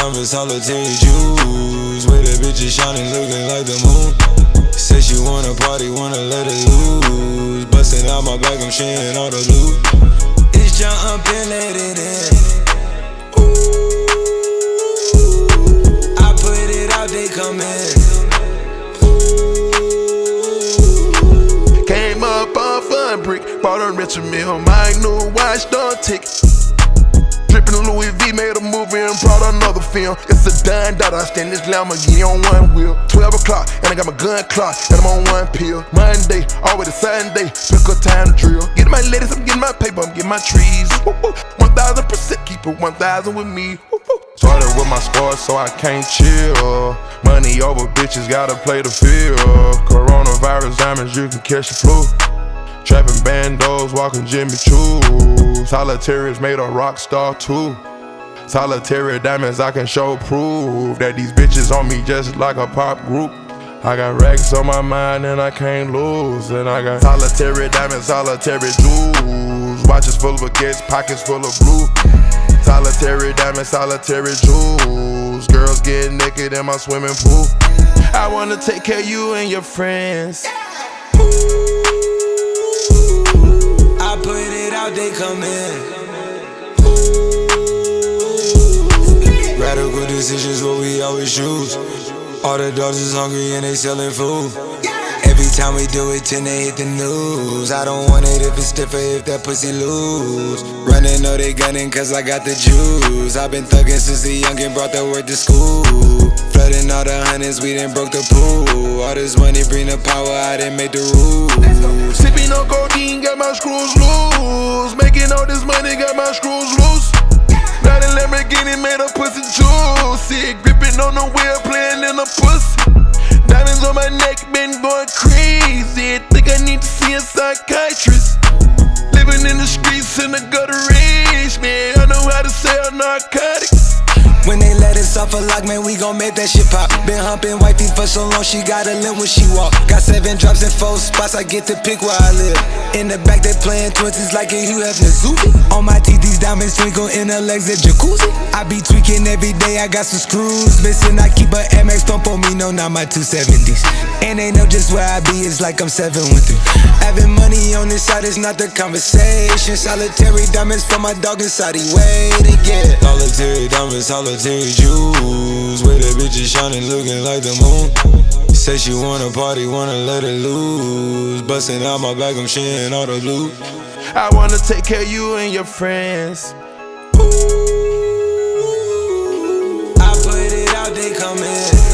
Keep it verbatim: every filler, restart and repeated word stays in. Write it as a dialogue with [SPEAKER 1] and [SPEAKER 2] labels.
[SPEAKER 1] diamonds, solitary jewels. With the bitches shining, looking like the moon. Say she wanna party, wanna let it loose. Bustin' out my back, I'm sharing all the loot. It's jump up and let it in. Ooh, I put it out, they come in.
[SPEAKER 2] Ooh. Came up off a brick, bought a Richard Mille, my new watch don't tick. Drippin' Louis V, made a movie and brought another film. It's a dime dollar, I stand this Lamborghini on one wheel. twelve o'clock, and I got my gun clock, and I'm on one pill. Monday, always Sunday, pick a time to drill. Getting my ladies, I'm getting my paper, I'm getting my trees. one thousand percent keep it one thousand with me. Started with my scars, so I can't chill. Money over bitches, gotta play the field. Coronavirus diamonds, you can catch the flu. Trapping bandos, walking Jimmy Choo. Solitary's made a rock star too. Solitary diamonds, I can show proof that these bitches on me just like a pop group. I got racks on my mind and I can't lose. And I got solitary diamonds, solitary jewels. Watches full of baguettes, pockets full of blue. Solitary diamonds, solitary jewels. Girls getting naked in my swimming pool. I wanna take care of you and your friends.
[SPEAKER 1] I put it out, they come in. Radical decisions, what we always choose. All the dogs is hungry and they selling food. Every time we do it, then they hit the news. I don't want it if it's stiffer, if that pussy loose. Running, know they gunning cause I got the juice. I've been thugging since the youngin' brought the word to school. Flooding all the hundreds, we done broke the pool. All this money bring the power, I didn't make the rules.
[SPEAKER 2] Sipping on codeine, got my screws loose. Making all this money, got my screws loose. Now the Lamborghini made a pussy juicy. Gripping on the wheel, playing in the pussy. Diamonds on my neck, been going crazy. Think I need to see a psychiatrist. Living in the streets in the gutter rage, man. I know how to sell narcotics.
[SPEAKER 1] When they let us off a lock, man, we gon' make that shit pop. Been humping wifey for so long, she got a limp when she walk. Got seven drops in four spots, I get to pick where I live. In the back, they playing twenties like a Hugh Hefner Zuby. On my teeth, these diamonds twinkle in her legs, a jacuzzi. I be tweaking every day, I got some screws missing. I keep a M X pump on me, no, not my two seventies. And they know just where I be, it's like I'm seven with them. Having money on this side is not the conversation. Solitary diamonds for my dog inside, he waiting, yeah. Solitary diamonds, solitary jewels. With the bitches shining, looking like the moon. Say she wanna party, wanna let it loose. Bustin' out my back, I'm sharing all the loot.
[SPEAKER 2] I wanna take care of you and your friends.
[SPEAKER 1] Ooh, I put it out, they come in.